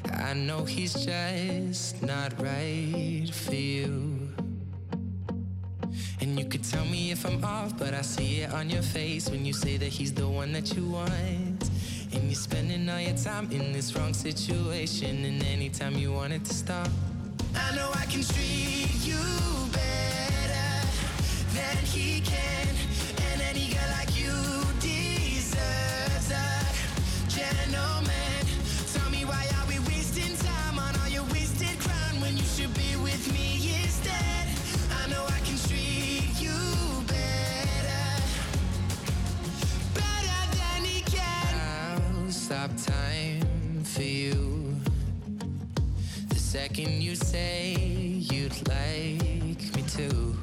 I know he's just not right for you. And you could tell me if I'm off, but I see it on your face when you say that he's the one that you want. And you're spending all your time in this wrong situation, and anytime you want it to stop, I know I can treat you better than he can. And any girl like you deserves a gentleman. Tell me, why are we wasting time on all your wasted crown when you should be with me instead? I know I can treat you better, better than he can. I'll stop time for you the second you say you'd like me to.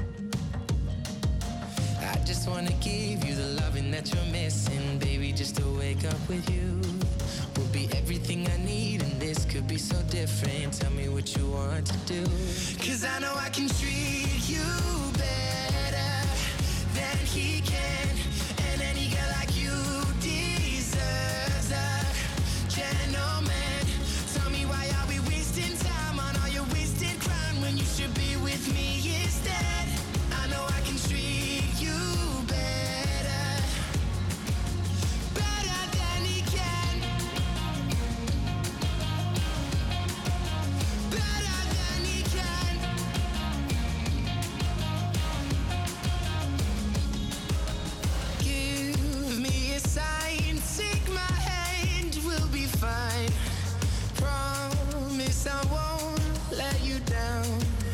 I just wanna give you the loving that you're missing, baby. Just to wake up with you will be everything I need, and this could be so different. Tell me what you want to do, 'cause I know I can treat you better than he can. And any girl like you deserves a gentleman. Tell me, why are we wasting time on all your wasted crown when you should be with me instead? I know I can treat you better, better than he can, better than he can. Give me a sign, take my hand, we'll be fine. Promise I won't let you down.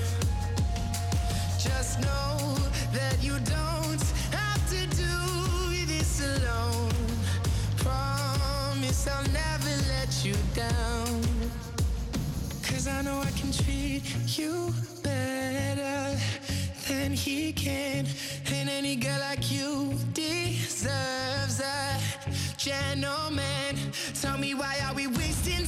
Just know that you don't have to do this alone. Promise I'll never let you down, 'cause I know I can treat you better than he can. And any girl like you deserves a gentleman. Tell me, why are we wasting